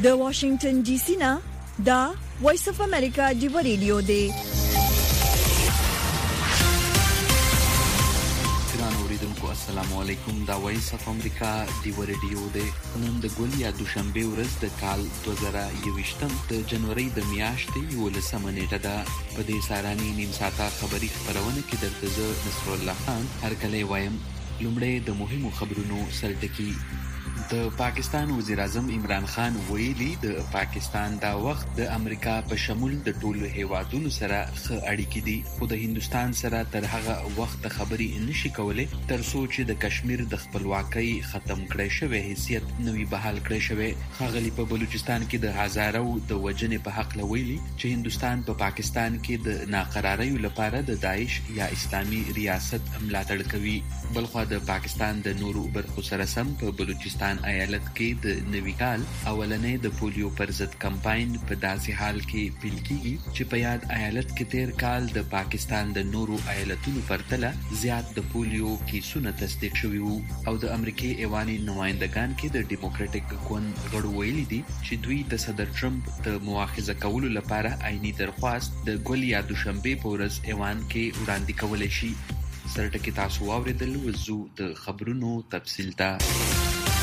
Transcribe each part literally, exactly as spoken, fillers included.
د واشنگټن ډي سي نه دا وایس اف امریکا دی ریډیو دی. السلام علیکم، دا وایس اف امریکا دی ریډیو دی. نن د ګل یا دوشنبه ورځ د کال دوه زره یوویشتم د جنوري د میاشتې یولسمه نیټه ده. په دې ساراني نیم ساعته خبري خبرونه کې درته زه نصر الله خان هرکلی وایم. لومړی د مهمو خبرونو سرټکی. د پاکستان وزیر اعظم عمران خان ویلي د پاکستان دا وخت د امریکا په شمول د ټولو هیوادونو سره ښه اړیکې دي، خو د هندستان سره تر هغه وخت خبرې نشي کولای تر څو چې د کشمیر د خپلواکۍ ختم کړی شوی حیثیت نوی بحال کړی شوی. ښاغلي په بلوچستان کې د هزارو د وژنې په حق ویلي چې هندستان په پا پاکستان کې د ناقراریو لپاره د داعش یا اسلامي ریاست ملاتړ کوي. بلخوا د پاکستان د نورو برخو سره سم په بلوچستان ایالت کې د نوي کال اولنې د پولیو پر ضد کمپاین په داسې حال کې پیل کیږي چې په یاد ایالت کې تیر کال د پاکستان د نورو ایالتونو پرتله زیات د پولیو کیسونه تصدیق شوي وو. او د امریکای ایواني نمائندگان کې د ډیموکراټک ګوند غړو ویلي دي چې دوی د صدر ټرمپ د مؤاخذه کولو لپاره عیني درخواست د ګل یا دوشنبه په ورځ ایوان کې وړاندې کولای شي. سرټکی تاسو واوریدل، وزو د خبرونو تفصیل ته.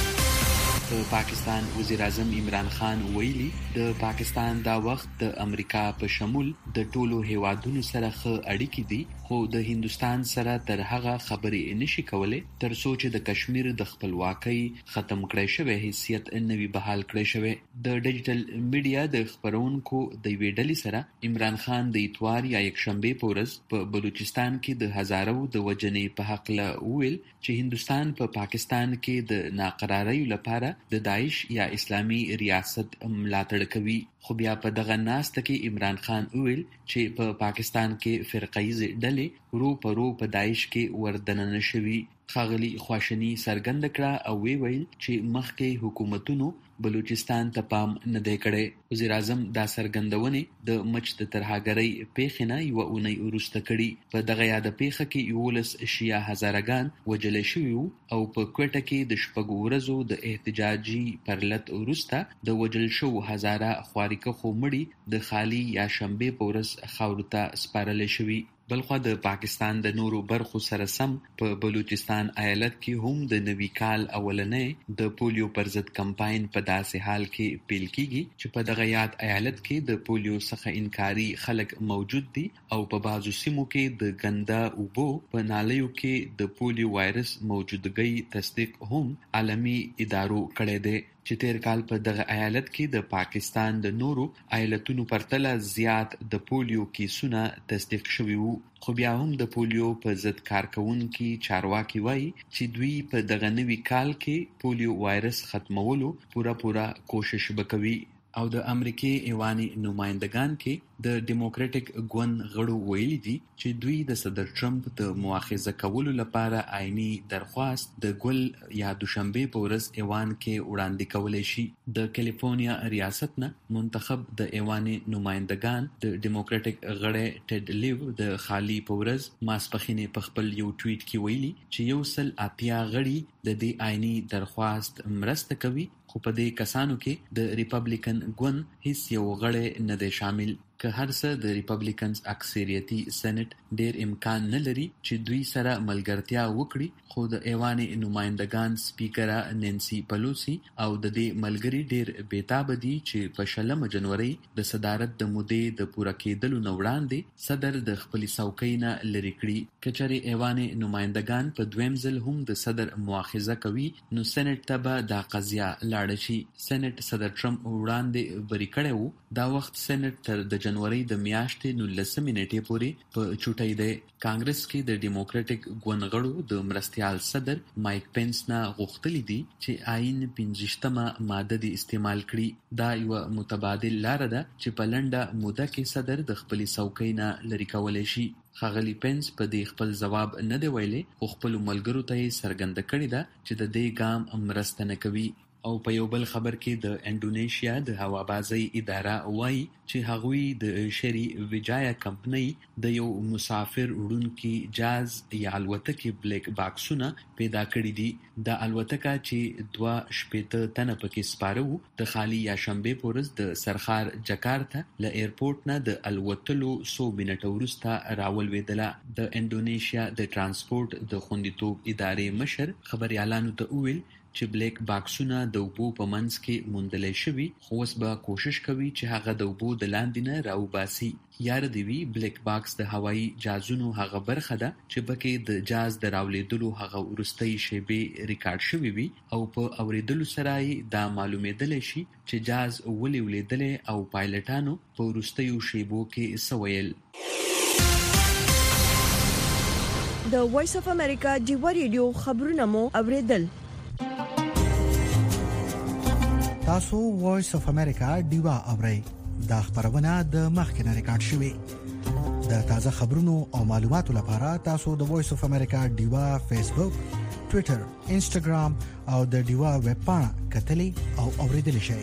د پاکستان وزیر اعظم عمران خان ویلي د پاکستان دا وخت د امریکا په شمول د ټولو هیوادونو سره ښه اړیکې دي، خو د هندستان سره تر هغه خبرې نشي کولای تر څو چې د کشمیر د خپلواکۍ ختم کړی شوی حیثیت نوی بحال کړی شوی. د ډیجیټل میډیا د خبرونکو د یوې ډلې سره عمران خان د اتوار یا یکشنبه په ورځ په بلوچستان کې د هزارو د وژنې په حق ویل چې هندستان په پا پاکستان کې د ناقراریو لپاره د داعش یا اسلامي ریاست ملاتړ کوي. خو بیا په دغه ناسته کې عمران خان ویل چې په پا پاکستان کې فرقایي ډلې ورو په ورو په داعش کې وردننه شوي. ښاغلي خواشني څرګنده کړه او وی ویل چې مخکې حکومتونو بلوچستان ته پام نه دی کړی. وزیر اعظم دا څرګندونې د مچ د ترهګرۍ پیښې نه یوه اونۍ وروسته کړي. په دغه یاده پیښه کې یولس شیعه هزارهګان وژل شوي وو او په کوټه کې د شپږو ورځو د احتجاجي پرلت وروسته د وژل شوو هزاره خوارکښو مړي د خالي یا شنبې په ورځ خاورو ته سپارل شوي. بلخوا د پاکستان د نورو برخو سره سم په بلوچستان ایالت کې هم د نوي کال اولنې د پولیو پر ضد کمپاین په داسې حال کې پیل کیږي چې په دغه یاد ایالت کې د پولیو څخه انکاري خلک موجود دي او په بعضو سیمو کې د ګنده اوبو په نالیو کې د پولیو وایرس موجودګۍ تصدیق هم عالمي ادارو کړی دی چې تیر کال په دغه ایالت کې د پاکستان د نورو ایالتونو پرتله زیات د پولیو کیسونه تصدیق شوي وو. خو بیا هم د پولیو په ضد کارکونکي چارواکي وایي چې دوی په دغه نوي کال کې پولیو وایرس ختمولو پوره پوره کوشش وکوي. او د امریکای ایواني نمائندگان کې د ډیموکراټک ګوند غړو ویلي دي چې دوی د صدر ټرمپ د مؤاخذه کولو لپاره عیني درخواست د ګل یا دوشنبه په ورځ ایوان کې وړاندې کولای شي. د کالیفورنیا ریاست نه منتخب د ایواني نمائندگان د ډیموکراټک غړي ټیډ لیو د خالي په ورځ ماسپخینې په خپل یو ټویټ کې ویلي چې یو سل اتیا غړي د دې عیني درخواست مرسته کوي، خو په دې کسانو کې د ریپبلیکن ګوند هیڅ یو غړی نه دی شامل. که هر څه د ریپبلیکنز اکثریتي سېنات ډیر امکان نه لري چې دوی سره ملګرتیا وکړي، خو د ایوان نمائندگان سپیکره نانسی پلوسی او د دې ملګری ډیر بیتاب دي چې په شلمه جنوري د صدارت د مودې د پوره کېدلو نه وړاندې صدر د خپل څوکۍ نه لرې کړي. کچره ایوان نمائندگان په دویم ځل هم د صدر مؤاخذه کوي نو سېنات ته به دا قضیه لاړه شي. سېنات صدر ټرمپ وړاندې بری کړی وو. دا وخت سېنات تر د جنوري د میاشتې نولسمې نیټې پورې په چوټۍ دی. کانګرس کې د ډیموکراټک ګوند غړو د مرستیال صدر مایک پینس نه غوښتلي دي چې آئین پنځویشتمه ماده دې استعمال کړي. دا یوه متبادل لاره ده چې په لنډه موده کې صدر د خپلې څوکۍ نه لرې کولی شي. ښاغلي پینس په دې خپل ځواب نه دی ویلی، خو خپلو ملګرو ته یې څرګنده کړې ده چې د دې ګام مرسته نه کوي. او په یو بل خبر کې د انډونیشیا د هوابازۍ اداره وایي چې هغوی د شری ویجایا کمپنۍ د یو مسافر وړونکي جاز یا الوتکې بلیک باکسونه پیدا کړي دي. د الوتکه چې دوه شپېته تنه پکې سپاره وو د خالي یا شنبې په ورځ د سرخار جکارتا له ایرپورټ نه د الوتلو څو منټه وروسته راولوېدله. د انډونیشیا د ترانسپورت د خوندیتوب ادارې مشر خبریالانو ته وویل چې بلیک باکسونه د اوبو په منځ کې موندلی شوي، خو اوس به کوشش کوي چې هغه د اوبو د لاندې نه راوباسي. یاد دې وي بلیک باکس د هوایي جازونو هغه برخه ده چې پکې د جاز د راولېدلو هغه وروستۍ شیبې ریکارډ شوي وي او په اورېدلو سره یې دا معلومېدلی شي چې جاز ولې ولیدلی او پایلټانو په وروستیو شیبو کې څه ویل. د وایس اف امریکا ډیوا ریډیو خبرونه مو اوریدل. تاسو وایس اف امریکا ډیوا اورئ. دا خبرونه د مخکنه ریکارډ شوې. د تازه خبرونو او معلوماتو لپاره تاسو د وایس اف امریکا ډیوا فیسبوک، ټوئیټر، انسټاګرام او د ډیوا ویب پاڼه کتلې او اوریدل شئ.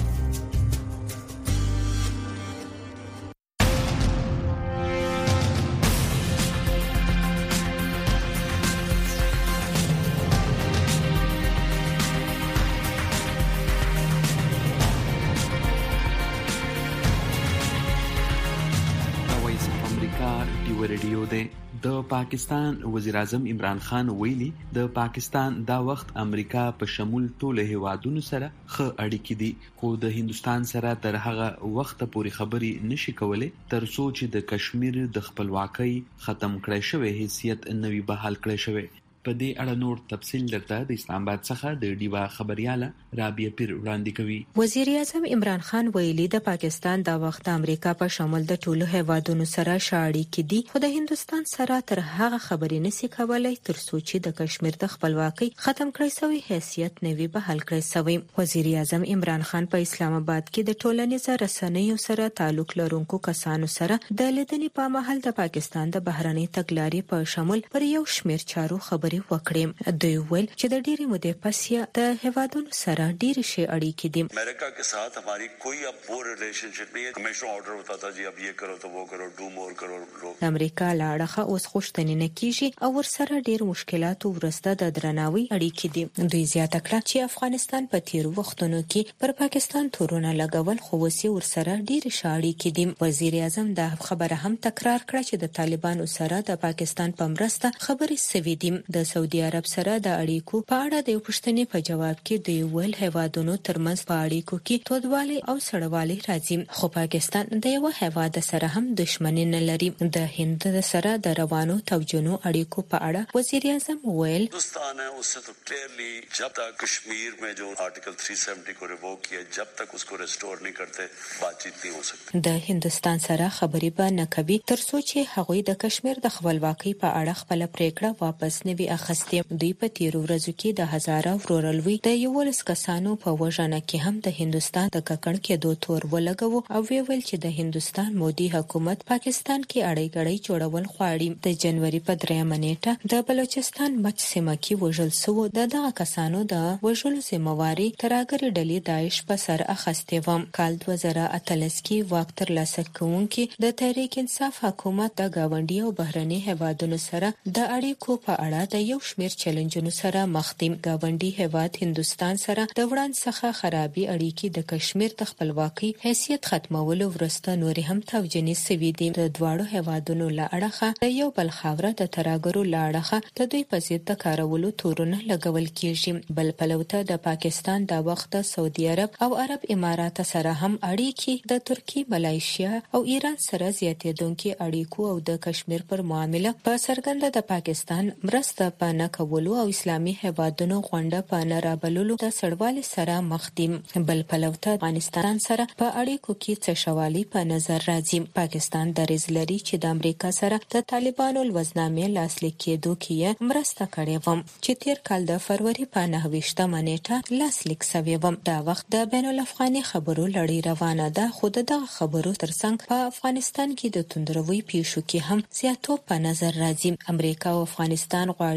د پاکستان وزیر اعظم عمران خان ویلي د پاکستان دا وخت امریکا په شمول ټول هیوادونو سره ښه اړیکې دي، خو د هندستان سره تر هغه وخت پورې خبرې نشي کولای تر څو چې د کشمیر د خپلواکۍ ختم کړی شوی حیثیت نوي بحال کړی شوی. په دې اړه نور تفصیل درته د اسلام آباد څخه د ډیوا خبرياله رابعه پیر وړاندې کوي. وزیر اعظم عمران خان ویلي د پاکستان دا وخت امریکا په شمول د ټولو هیوادونو سره شاړي کې دي، خو د هندستان سره تر هغه خبرې نشي کولای تر څو چې د کشمیر د خپلواکۍ ختم کړی شوی حیثیت نوي بحال کړی شوی. وزیر اعظم عمران خان په اسلام آباد کې د ټولنیز رسنیو سره تعلق لرونکو کسانو سره د لیدنې په مهال د پاکستان د بهرنۍ تګلارې په شمول پر یو شمېر چارو خبرې وکړې. دوی ویل چې د ډېری مودې پس د هیوادونو سره ډېر شي اړیکې دي. امریکا के साथ हमारी कोई अब वो रिलेशनशिप नहीं है. कमिश्नर ऑर्डर होता था जी अब ये करो तो वो करो, डू मोर करो. امریکا لاړه اوس خوشتنی نه کیږي او ورسره ډېر مشکلات ورسته د درناوي اړیکې دي. دوی زیاته کړه چې افغانستان په تیر وختونو کې پر پاکستان تورونه لګول خو وسی ورسره ډېر شاړي کې دي. وزیر اعظم دا خبره هم تکرار کړه چې د طالبانو سره د پاکستان په مرسته خبرې سوي دي. د سعودي عرب سره د اړیکو په اړه د پوښتنې په جواب کې د یو هیوادونو ترمنځ په اړیکو کې تودوالی او سړوالی راځي، خو پاکستان د یو هیواد سره هم دښمنی نه لري. د هند سره د روانو توجنو اړیکو په اړه وزیر اعظم ویل هندوستان है उससे तो क्लियरली जब तक कश्मीर में जो आर्टिकल तीन सौ सत्तर को रिवोक किया जब तक उसको रिस्टोर नहीं करते बातचीत नहीं हो सकती. د هندستان سره خبرې به نه کوي تر څو چې هغوی د کشمیر د خپلواکۍ په اړه خپل پریکړه واپس نه وي اخیستې. دوی په تیرو ورځو کې د هزاره ورورلوي د یولس کسانو په وژنه کې هم د هندستان د ککړ کېدو تور ولګو او ویل چې د هندستان مودي حکومت پاکستان کې اړې غړې جوړول غواړي. د جنوري په دریمه نیټه د بلوچستان مچ سیمه کې وژل شو د دغه کسانو د وژلو ذمہواری ترهګر ډلې داعش په سر اخیستې و. کال دوه زره اتلس کې وخت تر لاسه کوونکي د تحریک انصاف حکومت د گاونډي او بهرني هیوادونو سره د اړیکو په اړه د یو شمېر چیلنجونو سره مخ دي. گاونډي هیواد هندستان سره د وړاندې څخه خرابي اړیکې د کشمیر د خپلواکۍ حیثیت ختمولو ورسته نور هم توجنې سوي دي. د دواړو هیوادونو له اړخه د یو بل خاوره د ترهګرو له اړخه د دوی په ضد د کارولو تورونه لګول کیږي. بل پلوته د پاکستان د وخت سعودي عرب او عرب امارات سره هم اړیکې د ترکی، ملایشیا او ایران سره زیاتېدونکو اړیکو او د کشمیر پر معامله په سرګند د پاکستان مرسته په نه کولو او اسلامي هیوادونو غونډه په نه رابللو د سړوالي سره مخ دي. بل پلوته افغانستان سره په اړیکو کې څه شوالي په نظر راځي. پاکستان دریځ لري چې د امریکا سره د طالبانو لوزنامې لاسلیک کېدو کې مرسته کړې و چې تیر کال د فروری په نهه ویشتمه نیټه لاسلیک شوی و. دا وخت د بین الافغاني خبرو لړۍ روانه ده، خو دغه خبرو ترڅنګ په افغانستان کې د توندروي پیښو کې هم زیاتو په نظر راځي. امریکا او افغانستان غواړي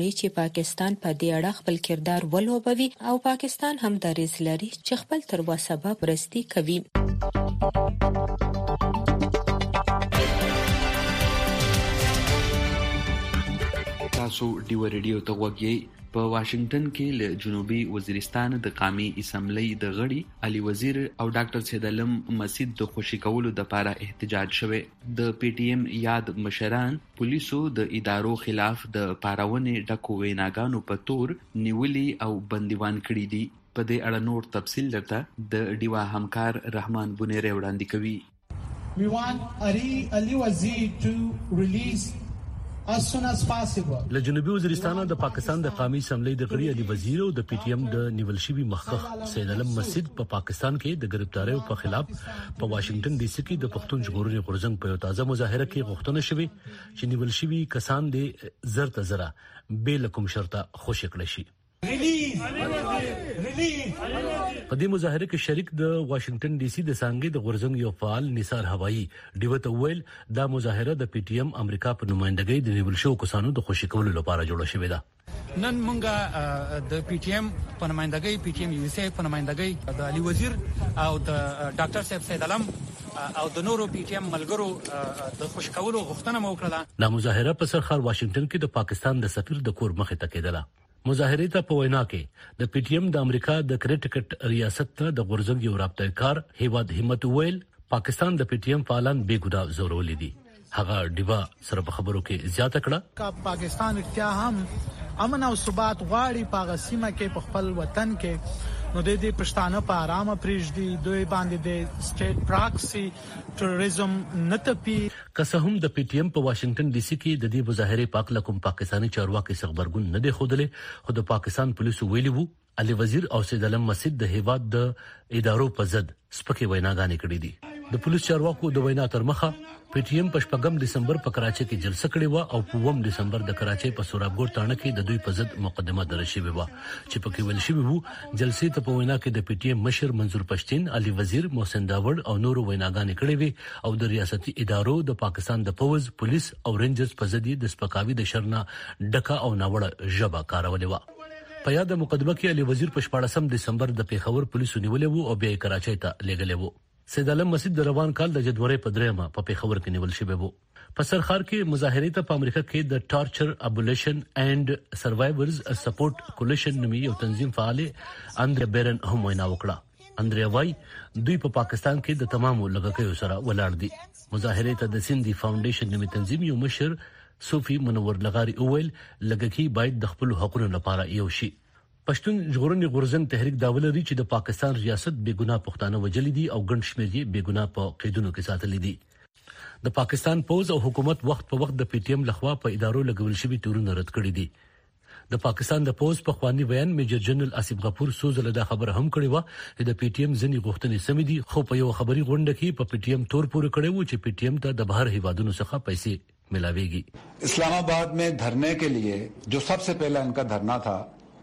غواړي چې پاکستان په دې اړه خپل کردار ولوبوي او پاکستان هم دریځ لري چې خپل تر وسه به مرستې کوي. تاسو ډیو ریډیو ته وګورئ. په واشنگټن کې له جنوبي وزیرستان د قومي اسمبلی د غړي علي وزیر او ډاکټر سید علم مسجد د خوشی کولو د لپاره احتجاج شوه. د پی ټی ایم یاد مشران پولیسو د ادارو خلاف د پاراونې ډکو ویناګانو په تور نیولي او بندیوان کړي دي. په دې اړه نور تفصیل درته د ډیوا همکار رحمان بونیره وړاندې کوي. We want Ali Ali Wazir to release as soon as possible. له جنوبي وزیرستان د پاکستان د قومي اسمبلی د غړي علي وزیر او د پی ټی ایم د نیول شوی مخخ سید علم مسجد په پا پاکستان کې د گرفتاریو په خلاف په واشنگټن ډي سي کې د پښتون ژغورنې غورځنګ په یو تازه مظاهره کې غوښتنه شوې چې نیول شوی کسان د زر تزره بل کوم شرطه خوشی کړی شي. په دې مظاهره کې شریک د واشنگټن ډي سي د سانګې د غورځنګ یو فعال نثار هوایی ډیوته ویل دا مظاهره د پی ټی ایم امریکا په نمائندګۍ د نیول شو کسانو د خوشی کولو لپاره جوړه شوې ده. نن مونږه د پی ټی ایم په نمائندګۍ پی ټی ایم یو اس ای په نمائندګۍ د علي وزیر او د ډاکټر صاحب سید علم او د نورو پی ټی ایم ملګرو د خوشی کولو غوښتنه مو وکړه. دا مظاهره په سرخار واشنگټن کې د پاکستان د سفیر د کور مخې ته کېدله. مظاهره ته په وینا کې د پی ټی ایم د امریکا د کرټیکټ ریاست ته د غورځنګ یو رابطه کار هیواد همت ویل پاکستان د پی ټی ایم فعالان بے ګناه زورولې دي. هغه ډیوا سره په خبرو کې زیاته کړه چې پاکستان اړتیا هم امن او ثبات غواړي په غسیمه کې په خپل وطن کې نو د دې پښتانه په آرامه پریږدي دوی باندې د سټیټ پراکسي ټوریزم نتپی. که هم د پی ټی ایم په واشنگټن ډي سي کې د دې مظاهره پاک لکم پاکستاني چارواکي خبرګون نه دی خوده خو د پاکستان پولیسو ویلي وو علي وزیر او سید علم مسجد د هیواد د ادارو په ضد سپکه ویناګانې کړې دي. د پولیس چارواکو د وینا تر مخه پی ټی ایم په شپږم دسمبر په کراچۍ کې جلسه کړې و او په اووم دسمبر د کراچۍ په سورابګور تاڼه کې د دوی په ضد مقدمه درج شوې و چې پکې ویل شوی وو جلسې ته په وینا کې د پی ټی ایم مشر منظور پښتين علي وزیر محسن داوړ او نورو ویناګانې کړې وي او د ریاستي ادارو د پاکستان د پوز پولیس او رینجرز په ضد د سپکاوي د شرنا ډکا او ناوړه ژبه کارولې و. په یاد مقدمه کې علي وزیر په شپاړسم دسمبر د پیښور پولیسو نیولې وو او بیا کراچۍ ته لېږلې وو. سید علم مسجد د روان کال د جنوري په دریمه په پیښور کې نیول شوی وو. په سرخار کې مظاهره ته په امریکا کې د ټارچر ابولیشن اینڈ سروایورز سپورټ کولیشن نومي یو تنظیم فعال اندریا بیرن هم وینا وکړه. اندریا وای دوی په پا پاکستان کې د تمامو لګکیو سره ولاړ دي. مظاهره ته د سیندي فاونډیشن نومي تنظیم یو مشر صوفي منور لغاري اویل لګکی باید د خپل حقوقو لپاره یو شي. پښتون ژغورنې غورځنګ تحریک داول لري چې د پاکستان ریاست بے ګناه پښتانه وجلې دي او ګڼ شمېر یې بے ګناه په قیدونو کې ساتلې دي. د پاکستان پوز او حکومت وخت په وخت د پی ټی ایم لخوا په ادارو لګول شوی تورونه رد کړی دي. د پاکستان د پوز په خواني بیان میجر جنرال اسیف غفور سوزله دا خبر هم کړی و چې د پی ټی ایم ځنی غوښتنې سمې دي خو په یو خبري غونډه کې په پی ټی ایم تور پورې کړی و چې پی ټی ایم ته د بهر هیوادونو څخه پیسې ملاويږي. اسلام آباد में धरने के लिए जो सबसे पहला इनका धरना था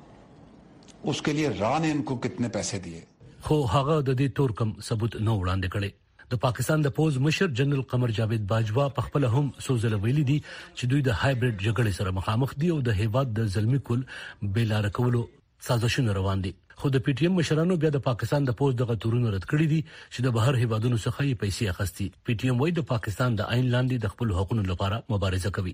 उसके लिए را ने इनको कितने पैसे दिए خو هغه د دې تور کم ثبوت نو وړاندې کړي. د پاکستان د پوز مشر جنرال قمر جاوید باجوا په خپل هم سوزل ویلي دي چې دوی د هایبریډ جګړې سره مخامخ دي او د هیواد د ظلمي کول بیلار کولو سازشونه روان دي. خو د پی ټی ایم مشرانو بیا د پاکستان د پوز دغه تورونه رد کړی دي چې د بهر هیوادونو څخه یې پیسې اخستي. پی ټی ایم وايي د پاکستان د عین لاندې د خپل حقوقو لپاره مبارزه کوي.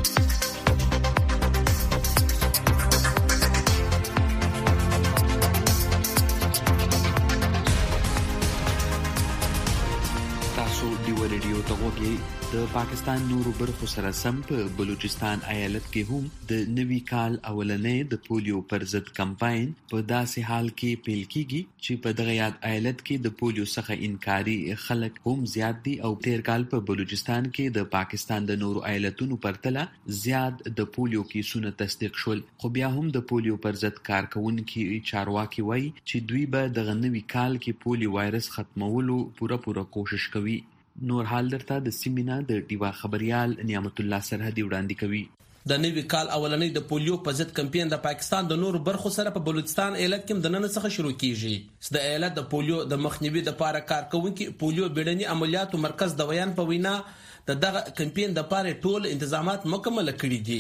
ریډیو ته وګورئ. د پاکستان نورو برخو سره سم په بلوچستان ایالت کې هم د نوي کال اولنې د پولیو پر ضد کمپاین په داسې حال کې پیل کیږي چې په دغه یاد ایالت کې د پولیو څخه انکاري خلک هم زیات دي او تیر کال په بلوچستان کې د پاکستان د نورو ایالتونو پرتله زیات د پولیو کیسونه تصدیق شول. خو بیا هم د پولیو پر ضد کارکونکي چارواکي وایي چې دوی به دغه نوي کال کې پولیو وایرس ختمولو پوره پوره کوشش کوي. نور حال درته د سیمینا د ډیوا خبريال نعمت الله سرحدي وړاندې کوي. د نوي کال اولنۍ د پولیو په ضد کمپاین د پاکستان د نورو برخو سره په بلوچستان ایالت کې د نن څخه شروع کیږي. د ایالت د پولیو د مخنیوي لپاره کارکونکي پولیو بیړني عملیاتو مرکز د ویان په وینا د دغه کمپاین د لپاره ټول تنظیمات مکمل کړي دي.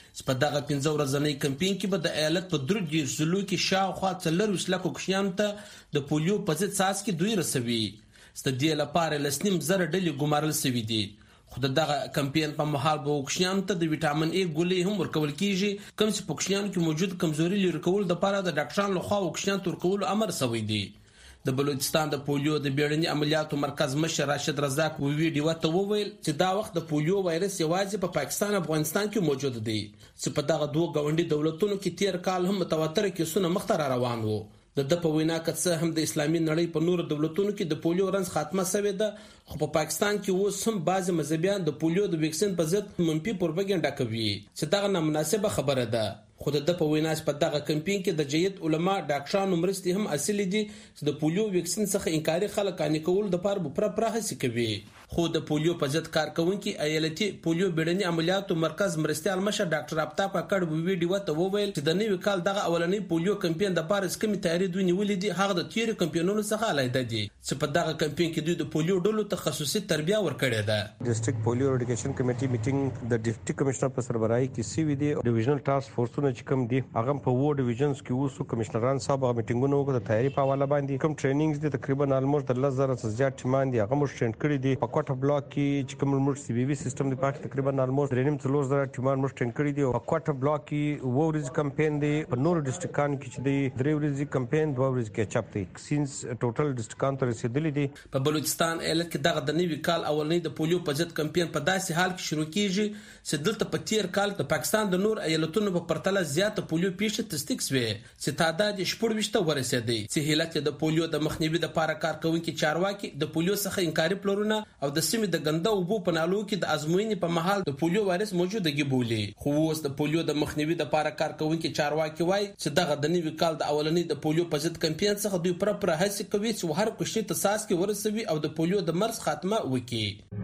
په دغه پنځه ورځنی کمپاین کې به د ایالت په درې دېرش ضلعو کې شاوخوا څلورویشت لکو کوچنیانو ته د پولیو په ضد څاڅکي دوی رسوي. د دې لپاره لس نیم زره ډلې ګمارل شوي دي. خو دغه کمپاین په مهال به کوچنیانو ته د ویټامین ای ګولۍ هم ورکول کیږي، کوم چې په کوچنیانو کې موجود کمزوري لرې کول لپاره د ډاکټرانو لخوا کوچنیانو ته ورکولو امر شوی دی. د بلوچستان د پولیو د بیړني عملیاتو مرکز مشر راشد رزاق ویډیو ته وویل چې دا وخت د پولیو وایرس یوازې په پاکستان او افغانستان کې موجود دی، چې په دغه دوه ګاونډي دولتونو کې تیر کال هم متواتر کیسونه مخته را روان وو. د د په وینا که څه هم د اسلامي نړۍ په نورو دولتونو کې د پولیو رنځ خاتمه شوې ده، خو په پاکستان کې اوس هم بعض مذهبيان د پولیو د ویکسین په ضد منفي پروپاګاندا کوي چې دغه نامناسبه خبره ده. خو د په وینا په دغه کمپاین کې د جید علما ډاکټرانو مرستې هم اصلي دي چې د پولیو ویکسین څخه انکاري خلک قانع کول د پاره په پوره هڅه کوي. خو د پولیو په ضد کارکونکي ایالتي پولیو بیړني عملیاتو مرکز مرستيال مشر ډاکټر افتاب کاکړ ویډیو ته وویل چې د نوي کال دغه اولنی پولیو کمپاین د پاره سکمي تیاری دوی نیولې دي، هغه د تیری کمپاینونو څخه علاوه دي چې په دغه کمپاین کې دوی د پولیو ډلو تخصصي تربیه ورکړې ده. ډیسټریکټ پولیو ایډوکیشن کمیټي میټینګ د ډیپټي کمشنر په سربراهي کې سی وی دی، ډیویژنل ټاسک فورسونه چې کوم دي هغه په وو ډیویژنز کې اوسو کمشنران صاحب هغه میټینګونو وکړه، د تیاری په حواله باندې کوم ټریننګز دي تقریبا آلموست د لس زره څخه زیات ټیمان دي هغه مو ټرین کړی دي. په کوټه بلاک کې چې کوم موږ سی بي وی سیستم دی پاک تقریبا آلموست درې نیم څلور زره ټیمان مو ټرین کړی دي. په کوټه بلاک کې وو ورځ کمپاین دی، په نور ډیسټریکټان کې چې دی درې ورځې کمپاین دوه ورځې کې چاپ دی، سینس ټوټل ډیسټریکټان ته رسیدلی دي. په بلوچستان ایالت کې دغه د نوي کال اولنی د پولیو په ضد کمپاین په داسې حال کې شروع کیږي چې دلته په تیر کال د پاکستان د نور ایالتونو په پرتله زیاته پولیو پیښې تصدیق شوې چې تعداد یې شپږ ویشت ورسېدی. چې هیلت د پولیو د مخنیوي لپاره کارکونکي چارواکي د پولیو څخه انکاري پلانونه او د سیمې د ګنده اوبو په نالو کې د ازموینې په مهال د پولیو وایرس موجودګي بولي. خو اوس د پولیو د مخنیوي لپاره کارکونکي چارواکي وایي چې دغه د نوي کال د اولنی د پولیو په ضد کمپاین څخه دوی پر پر هڅه کوي چې هر کوشش ته څاڅکي ورسوي او د پولیو د مرض خاتمه وکړي.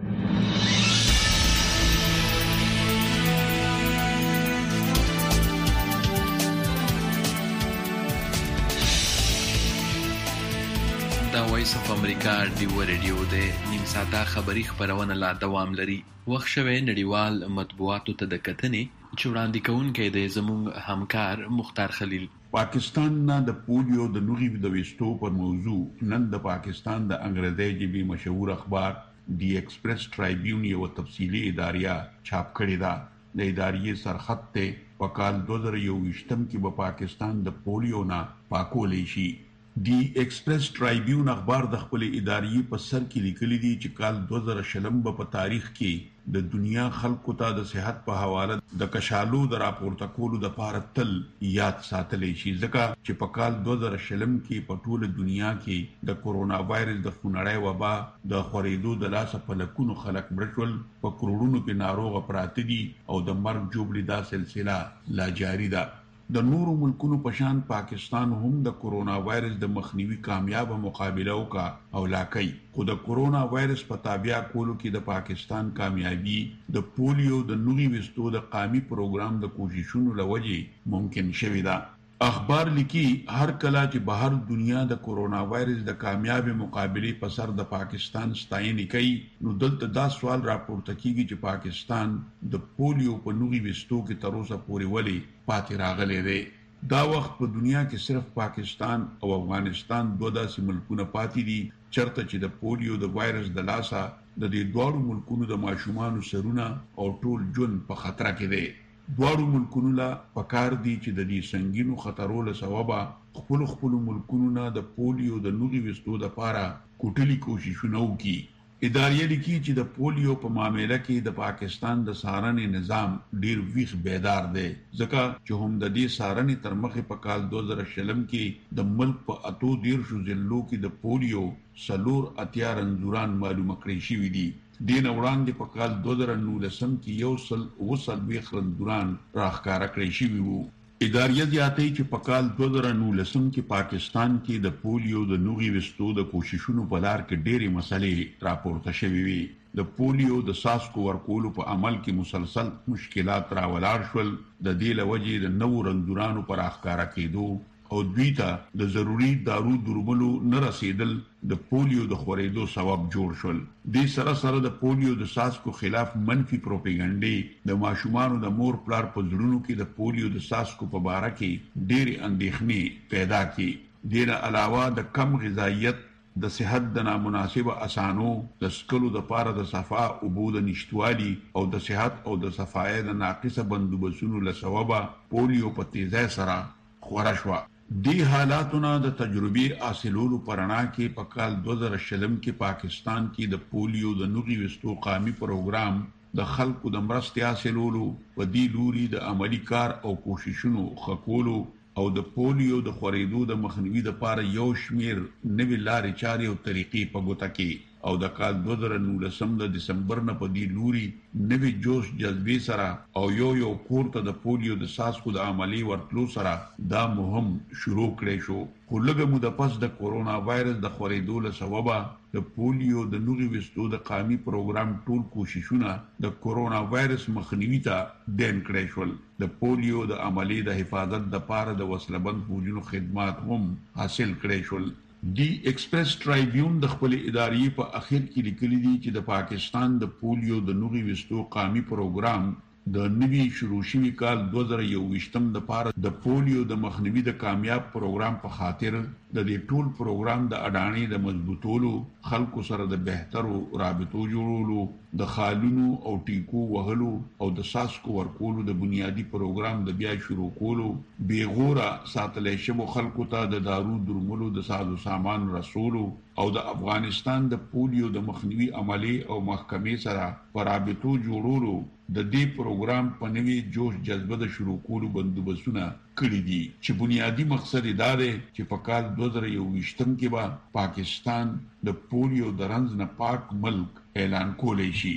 دا وایس اف امریکا ډیو ریډیو د نیم ساعته خبری خبرونه لا دوام لري. وخت شوه نړیوال مطبوعاتو ته د کتنې چې وړاندې کوونکې د زموږ همکار مختار خلیل. پاکستان نه د پولیو د نوغي د وستو پر موضوع نن د پاکستان د انګریزي جبي مشهور اخبار دی ایکسپریس ټرایبیون یو تفصیلی اداریه چاپ کړی دا. د اداریې سرخط ته په کال دوه زره یوویشتم کې په پاکستان د پولیو نه پاکولې شي. دی ایکسپریس ټرایبیون اخبار د خپل ادارې په سر کې لیکلي دي چې کال دوه زره شلم په تاریخ کې د دنیا خلکو ته د صحت په حواله د کشالو د راپورته کولو د پاره تل یاد ساتلې شي، ځکه چې په کال دوه زره شلم کې په ټوله دنیا کې د کورونا وایرس د خونړۍ وبا د خورېدو د لاسه په لکونو خلک مړ شول، په کروڑونو کې ناروغ پراته دي او د مرګ جوړې دا سلسله لا جاری ده. د نورو ملکونو په شان پاکستان هم د کورونا وایرس د مخنیوي کامیاب مقابله وکړه او لاکۍ، خو د کورونا وایرس په تابع کولو کې د پاکستان کامیابی د پولیو د نوغي وستو د قومي پروګرام د کوششونو لوجې ممکن شوې ده. اخبار لیکي هر کله چې بهر دنیا د کورونا وایرس د کامیاب مقابله په سر د پاکستان ستاینه کوي، نو دلته دا سوال راپورته کیږي چې پاکستان د پولیو په نوغي وستو کې تر اوسه پورې ولې پاتې راغلی دی. دا وخت په دنیا کې صرف پاکستان او افغانستان دوه داسې ملکونه پاتې دي چرته چې د پولیو د وایرس د لاسه د دې دوه ملکونو د ماشومان سرونه او ټول ژوند په خطر کې دی. دوه ملکونو لا پکار دي چې د دې سنگینو خطرونو له سببه خپل خپل ملکونو نه د پولیو د نوغي وستو لپاره کوټلي کوششونه وکړي. ادارې لیکي چې د پولیو په معاملې کې د پاکستان د سارنې نظام ډیر ویښ بیدار دی، ځکه چې هم د دې سارنې تر مخه په کال دوه زره شلم کې د ملک په اتو دیرشو ضلعو کې د پولیو سلور اتیا رنځوران معلومه کړی شوي دي. دین وړاندې په کال دوه زره نولسم کې یو سل اوه څلوېښت رنځوران راښکاره کړی شوي وو. ادارې زیاتوي چې په کال دوه زره نولسم کې پاکستان کې د پولیو د نوغي وستو د کوششونو په لار کې ډېرې مسلې راپورته شوې وي. د پولیو د څاڅکو ورکولو په عمل کې مسلسل مشکلات راولاړ شول، د دې له وجې د نوو رنځورانو په راښکاره کېدو او دوی ته د ضروری دارو درملو نه رسیدل د پولیو د خورېدو سبب جوړ شول. د سره سره د پولیو د ساسکو خلاف منفي پروپاګاندا د ماشومانو د مور پلار په زړونو کې د پولیو د ساسکو په اړه کې ډېری اندېښنې پیدا کړي. دغه علاوه د کم غذایت، د صحت د نامناسبه اسانو، د سکلو د پاره د صفا او بود نشټوالي او د صحت او د صفای د ناقصه بندوبسونو له سببه پولیو په تیزه سره خورا شو. دی حالاتونه د تجربې حاصلولو پرانا کې په کال دو هزار شلم کې پاکستان کې د پولیو د نوغي وستو قومي پروګرام د خلکو د مرستې حاصلولو په دی لوري د عملی کار او کوششونو خکولو او د پولیو د خورېدو د مخنیوي لپاره یو شمیر نوې لارې چارې او طریقې په ګوته کې او د کال دو هزار نولسم د دسمبر نه په دی لوري نوې جوش جذبې سره او یو یو کورته د پولیو د ساسکو د عملی ورتلو سره دا مهم شروع کړی شو. خو لږه موده پس د کورونا وایرس د خورېدو له سببه د پولیو د نوغي وستو د قومي پروګرام ټول کوششونه د کورونا وایرس مخنیوي ته دین کړی شول. د پولیو د عملی د حفاظت د پاره د وسلبند فوجونو خدمات هم حاصل کړی شول. دی ایکسپریس ټرایبیون د خپل ادارې په اخر کې لیکلي دي چې د پاکستان د پولیو د نوغي وستو قومي پروګرام د نوي شروع شوي کال دو هزار یوویشتم د پاره د پولیو د مخنیوي د کامیاب پروګرام په خاطر د دې ټول پروګرام د اډانې د مضبوطولو، خلکو سره د بهترو رابطو جوړولو، د خالونو او ټیکو وهلو او د ساسکو ورکولو د بنیادی پروګرام د بیا شروع کولو، بیغوره ساتلې شوو خلکو ته د دارو درملو د سازو سامان رسولو او د افغانستان د پولیو د مخنیوي عملی او محکمې سره پر رابطو جوړولو د دې پروګرام په نوي جوش جذبه د شروع کولو بندوبستونه کړی دي چې بنیادی مقصد دا دی چې په کال دو هزار یوویشتم کې به پاکستان د پولیو د رنځ نه پاک ملک اعلان کولی شي.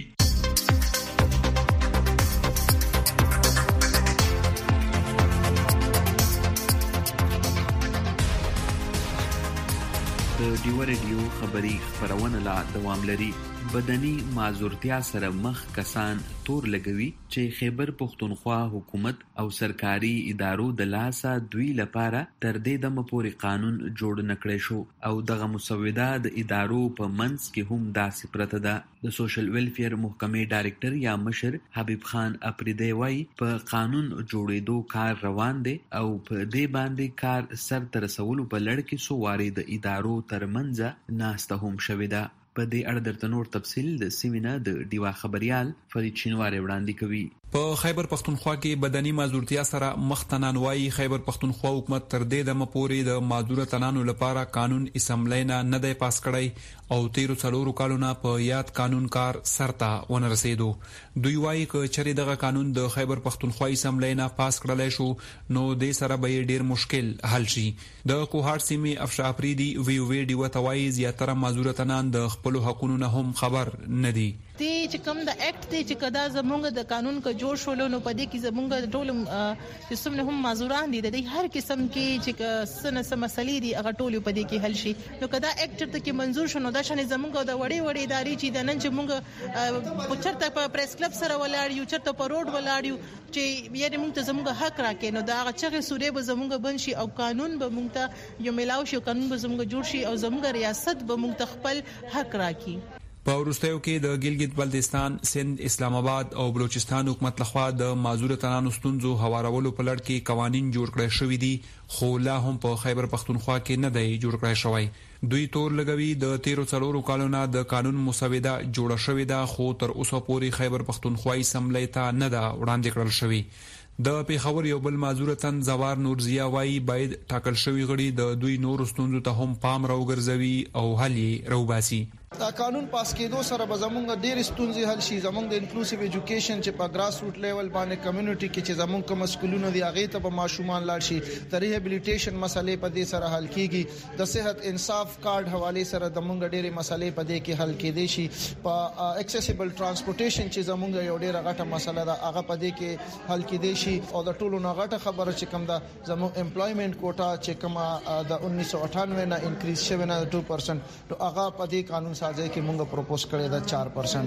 د ډیو ریډیو خبری خبرونه لا دوام لري. بدني معذورتیا سره مخ کسان تور لګوي چې خیبر پختونخوا حکومت او سرکاري ادارو د لاسه دوی لپاره تر دې دمه پورې قانون جوړ نکړی شو او دغه مسوده د ادارو په منځ کې هم داسې پرته ده. د سوشل ویلفیر محکمې ډایرکټر یا مشر حبیب خان اپریدی وایي په قانون جوړېدو کار روان دی او په دې باندې کار سر ته رسولو په لړ کې څو وارې د ادارو ترمنځ ناسته هم شوې ده. په دې اړه درته نور تفصیل د سیمینه د ډیوا خبريال فرید شینواری وړاندې کوي. په خیبر پختونخوا کې بدني معذورتیا سره مخ تنانوي خیبر پختونخوا حکومت تر دې د مپوري د معذور تنانو لپاره قانون اسمبلینا نه دی پاس کړی او تیرو څلورو کالونو په یاد قانون کار سرته ونه رسیدو. دوی وايي چې چری دغه قانون د خیبر پختونخوا اسمبلینا پاس کړل شو نو د سره به ډیر مشکل حل شي. د کوهار سیمې افشا افریدي وی وی ډی وتوای زیاتره معذور تنان د خپل حقوقو نه هم خبر نه دي. دی چې کوم د اکټ دی چې کدا زمونږ د قانون کا جوړ شول نو په دې کې زمونږ ټول سیستم نه هم معذوران دي د هر قسم کې چې سن سم مسلې دي هغه ټول په دې کې حل شي. نو کدا اکټ ته کې منزور شونه دا شنه زمونږ د وړې وړې ادارې چې د نن چې مونږ په چرته په پریس کلب سره ولاړ یو چرته په روډ ولاړ یو چې یې مونږ ته زمونږ حق راکې نو دا هغه چې سورې به زمونږ بن شي او قانون به مونږ ته یو ملاو شي قانون به زمونږ جوړ شي او زمونږ ریاست به مونږ ته خپل حق راکې. په ورستیو کې د ګلګت بلتستان، سند، اسلام آباد او بلوچستان حکومت لخوا د معذور تنانو ستونزو هوارولو په لړ کې قوانين جوړ کړی شوی دي خو لا هم په خیبر پختونخوا کې نه دی جوړ کړی شوی. دوی تور لګوي د تیرو څلورو کالونو د قانون مسوده جوړه شوې ده خو تر اوسه پورې خیبر پختونخوا اسمبلی ته نه ده وړاندې کړل شوی. د پیښور یو بل معذور تن زوار نورزیا وایي باید ټاکل شوی غړي د دوی نور ستونزو ته هم پام راوګرځوي او حل یې راوباسي. دا قانون پاس کېدو سره به زمونږ ډېر ستونزې حل شي. زمونږ د انکلوسیو ایجوکیشن چې په ګراس روټ لیول باندې کمیونټي کې چې زمونږ کوم سکولونه دی هغه ته به ماشومان لاړ شي. د ریهابلیټیشن مسلې په دې سره حل کیږي. د صحت انصاف کارت حواله سره زمونږ ډېرې مسلې په دې کې حل کېدې شي. په اکسیسیبل ترانسپورټیشن چې زمونږ یو ډېر غټه مسله ده هغه په دې کې حل کېدې شي. او د ټولو نه غټه خبره چې کوم ده زمونږ امپلویمنت کوټا چې کوم د انیس سو اٹھانوے نه انکریز شوی نه دو پرسنټ نو هغه په دې قانون سازي کې موږ پروپوز کړی دا چار پرسنټ.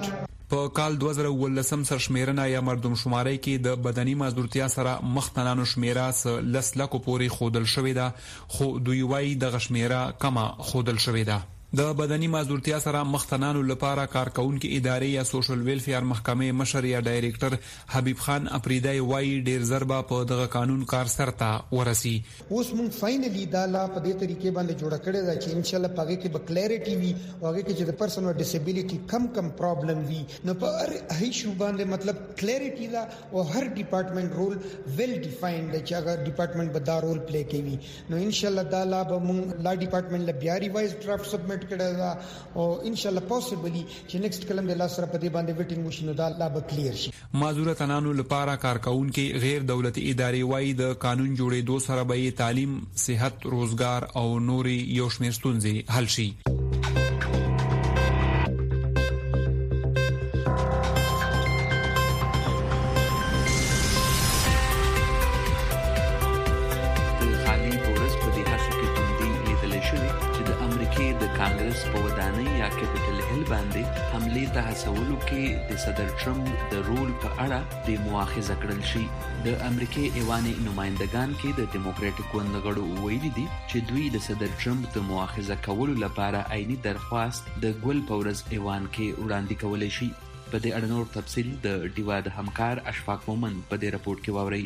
په کال دوه زره ولسم سرشمیرنه یا مردم شماري کې د بدني مزدورتیا سره مختنانو شمیره س لس لکو پورې خودل شوې ده، خو دوی وايي د غشمیره کما خودل شوې ده. د بدني مزدورتیا سره مختنانو لپاره کارکونکو ادارې یا سوشل ویلفیر محکمې مشر یا ډایریکټر حبیب خان اپریدای وایي ډیر ضربه په دغه قانون کار سرته ورسي. اوس مونږ فاینلی دا لا په دې طریقې باندې جوړ کړی دا چې ان شاء الله پاره کې به کلیریټي وي او هغه کې چې د پرسن وذ ډیسابیلیټي کم کم پرابلم وي نو په هر هیڅ باندې مطلب کلیریټي دا او هر ډپارټمنټ رول ویل ډیفاینډ چې هغه ډپارټمنټ به دا رول پلی کوي نو ان شاء الله دا لا به مونږ لا ډپارټمنټ لا بیا ریوایز ډرافټ سبمټ کړه دا او ان شاء الله پوسیبلی چې نیکسټ کلم د لاس سره په دې باندې ویټینګ وشي دا لا به کلیر شي. معذور تنانو لپاره کارکونکو غیر دولتي ادارې وايي د قانون جوړېدو سره به تعلیم، صحت، روزګار او نوري یو شمېر ستونزې حل شي. کانګرس په ودانۍ یا کیپټل هیل باندې حمله ته هڅولو کې د صدر ټرمپ د رول په اړه د مؤاخذه کړل شي. د امریکای ایواني نمائندگان کې د ډیموکراټیک ګوند غړو ویلي دي چې دوی د صدر ټرمپ د مؤاخذه کولو لپاره عیني درخواست د ګل پورز ایوان کې وړاندې کولای شي. په دې اړه نور تفصیل د ډیوا د همکار اشفاق مومن په دې راپورټ کې واوري.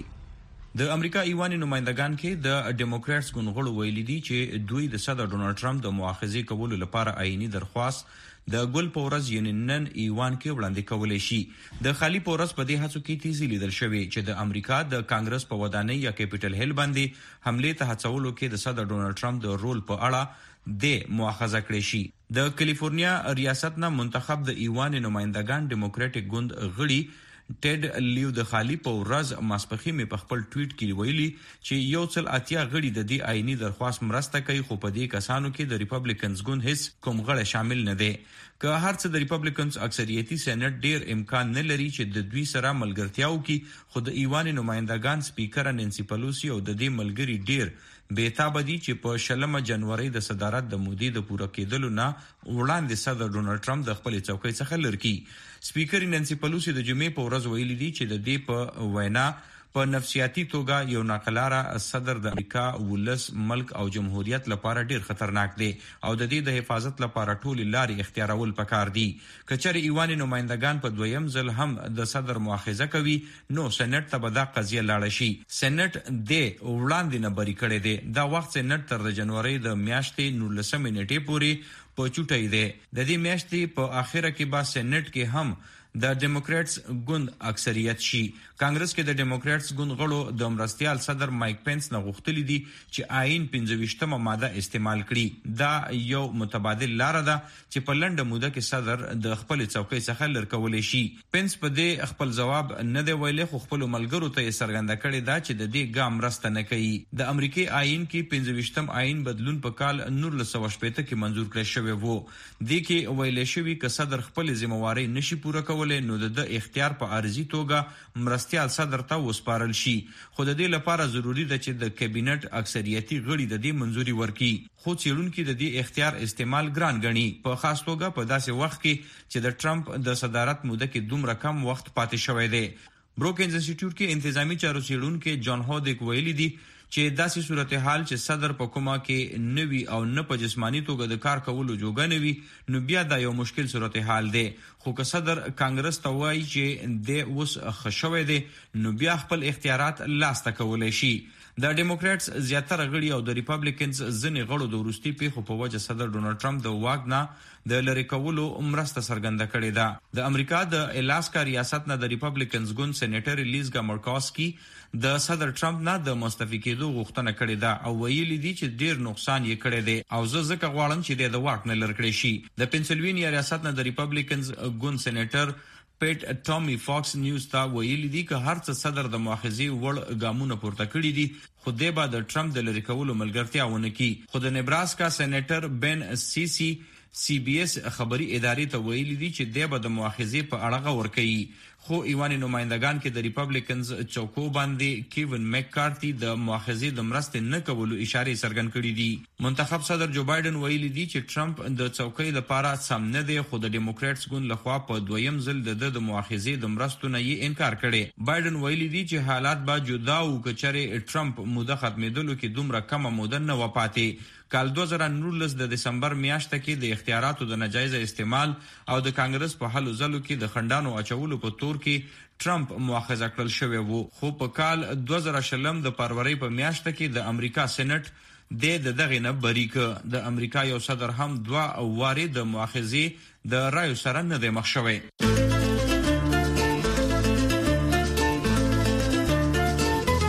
د امریکا ایواني نمائندگان کې د ډیموکراتس ګوند ویلي دي چې دوی د صدر ډونالد ټرمپ د مؤاخذې کولو لپاره عیني درخواست د ګل پورز یونین ایوان کې وړاندې کولای شي. د خالی پورز په دې هڅو کې تیزی لیدل شوې چې د امریکا د کانګرس په ودانۍ یا کیپټل هیل باندې حمله ته هڅولو کې د صدر ډونالد ټرمپ د رول په اړه د مؤاخذه کړی شي. د کالیفورنیا ریاست نه منتخب د ایوان نمائندگان ډیموکراټیک ګوند غړي ټیډ لیو د خالی په ورځ ماسپخې مې په خپل ټویټ کې ویلي چې یو څل اتیا غړي د دې آئینی درخواست مرسته کوي، خو په دې کسانو کې د ریپبلیکنز ګوند هیڅ کوم غړی شامل نه دی. که هر څه د ریپبلیکنز اکثریتي سېنات ډیر امکان نه لري چې د دوی سره ملګرتیا وکړي، خو د ایوان نمائندگان سپیکر نانسی پلوسی او د دې ملګری ډیر بیتاب دي چې په شلمه جنوري د صدارت د مودې د پوره کېدلو نه وړاندې صدر ډونالد ټرمپ د خپل څوکۍ څخه لرکی. سپیکر نانسی پلوسی د جمعې په ورځ ویلي دي چې د دې په وینا په نفسیاتي توګه یو ناقلاره صدر د امریکا ولس، ملک او جمهوریت لپاره ډیر خطرناک دی او د دې د حفاظت لپاره ټول لارې اختیارول پکار دي. کچره ایوان نمائندگان په دویم ځل هم د صدر مؤاخذه کوي نو سېنات ته به دا قضیه لاړه شي. سېنات د وړاندې نه بری کړی دی. دا وخت سېنات تر د جنوري د میاشتې نولسمې نیټې پورې په چوټي دی. د دې میاشتې په اخره کې به سېنات کې هم د ډیموکراتس ګوند اکثریت شي. کانګرس کې د ډیموکراتس ګوند غړو د مرستيال صدر مایک پنس نه غوښتلی دي چې آئین پنځه ویشتمه ماده استعمال کړي. دا یو متبادل لار ده چې په لنډه موده کې صدر د خپل څوکۍ څخه لرکولای شي. پنس په دې خپل جواب نه دی ویلي، خو خپل ملګرو ته یې څرګنده کړې ده چې د دې ګام راسته نه کوي. د امریکای آئین کې پنځه ویشتم آئین بدلون په کال نولس سوه شپږ کې منزور کړی شوی وو. دې کې ویل شوی چې صدر خپل ذمہواری نشي پوره کولای نو د اختیار په عارضی توګه مرستيال صدر ته وسپارل شي. خو د دې لپاره ضروری ده چې د کابینټ اکثریتي غړي د دې منځوري ورکړي. خو څېړونکو د دې اختیار استعمال ګران غني، په خاص توګه په داسې وخت کې چې د ټرمپ د صدارت موده کې دومره کم وخت پاتې شوی دی. بروکینز انسټیټیوټ کې انتظامی چارو څېړونکو جان هودیک ویلي دي چې داسې صورتحال چې صدر په کومه کې نوي او نه په جسمانی توګه د کار کولو جوګه نوي نو بیا دا یو مشکل صورتحال دی. خو که صدر کانګرس ته وایي چې د اوس خښوي دی نو بیا خپل اختیارات لاسته کولای شي. د ډیموکراتس زیاتره غړي او د ریپبلیکنز ځینې غړو د وروستي پیښو په وجه صدر ډونالد ټرمپ د واک نه د لری کولو مرسته څرګنده کړې ده. د امریکا د الاسکا ریاست نه د ریپبلیکنز ګوند سېنیټر لیزګا مرکاسکی د صدر ټرمپ نه د مستعفي کېدو غوښتنه کړې ده او ویلي دي چې ډیر نقصان یې کړی دی او زه ځکه غواړم چې د واک نه لری کړی شي. د پنسلوینیا ریاست نه د ریپبلیکنز ګوند سېنیټر پیټ ټامي فاکس نیوز ته ویلي دي چې هر څه صدر د مؤاخذې وړ ګامونه پورته کړي دي، خو د بعد د ټرمپ د لری کولو ملګرتیا ونه کی. خو د نیبراسکا سېنیټر بن سی سی سی بي اس خبري ادارې ته ویلي دي چې د بعد د مؤاخذې په اړه غور کوي. خو ایوان نمائندگان کې د ریپبلیکنز چوکو باندې کیون میکارتي د مؤاخذې د مرستې نه کولو اشاره څرګند کړې دي. منتخب صدر جو بایدن ویلي دی چې ټرمپ د چوکۍ لپاره سم نه دی، خو د ډیموکراتس ګوند لخوا په دویم ځل د د مؤاخذې د مرستو نه یې انکار کړي. بایدن ویلي دی چې حالات به جدا او کچره ټرمپ موده ختمېدلو کې دومره کمه موده نه وپاتې. کال دوه زره نولس د دسمبر میاشته کې د اختیاراتو د ناجایز استعمال او د کانګرس په هلو ځلو کې د خندانو اچولو په تور کې ټرمپ مؤاخذه کړل شوی وو. خو په کال دوه زره شلم د فروری په میاشته کې د امریکا سېنات د دغه نه بری ک. د امریکا یو صدر هم دوه او واره د مؤاخذې د رایو سره نه دی مخ شوی.